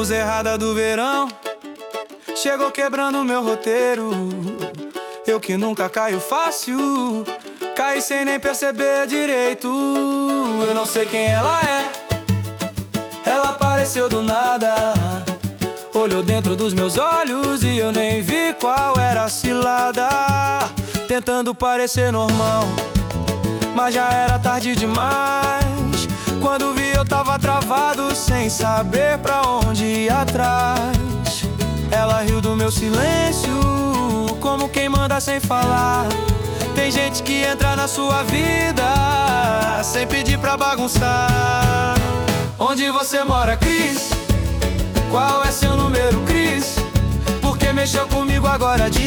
Musa errada do verão chegou quebrando meu roteiro. Eu que nunca caio fácil, caí sem nem perceber direito. Eu não sei quem ela é, ela apareceu do nada, olhou dentro dos meus olhos e eu nem vi qual era a cilada. Tentando parecer normal, mas já era tarde demais. Quando vi eu tava travado, sem saber pra onde ir atrás. Ela riu do meu silêncio, como quem manda sem falar. Tem gente que entra na sua vida sem pedir pra bagunçar. Onde você mora, Cris? Qual é seu número, Cris? Porque mexeu comigo agora diz.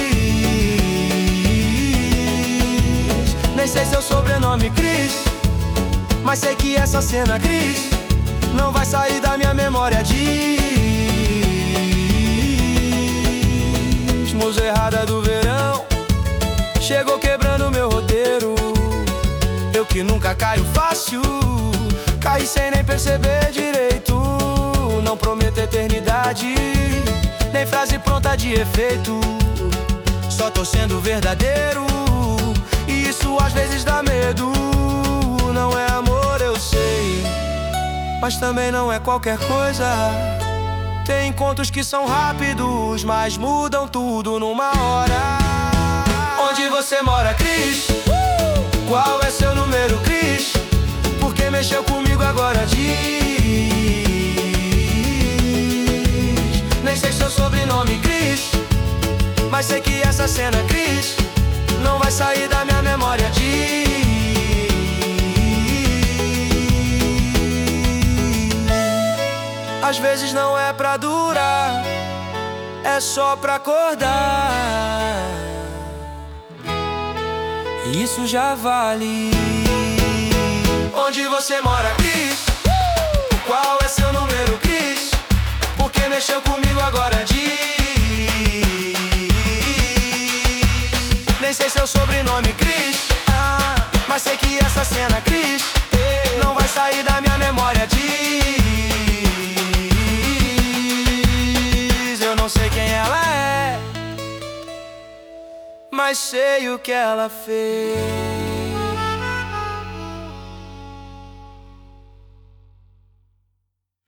Nem sei seu sobrenome, Cris, mas sei que essa cena, Cris, não vai sair da minha memória diz. Musa errada do verão chegou quebrando meu roteiro. Eu que nunca caio fácil, caí sem nem perceber direito. Não prometo eternidade, nem frase pronta de efeito. Só tô sendo verdadeiro, e isso às vezes dá medo. Não é amor, eu sei, mas também não é qualquer coisa. Tem encontros que são rápidos, mas mudam tudo numa hora. Onde você mora, Cris? Qual é seu número, Cris? Porque mexeu comigo agora diz. Nem sei seu sobrenome, Cris, mas sei que essa cena, Cris, não vai sair da minha memória diz. Às vezes não é pra durar, é só pra acordar, e isso já vale. Onde você mora, Cris? Qual é seu número, Cris? Porque mexeu comigo agora diz. Nem sei seu sobrenome, Cris, mas sei que essa cena, Cris, não vai sair da minha memória diz. Eu não sei quem ela é, mas sei o que ela fez.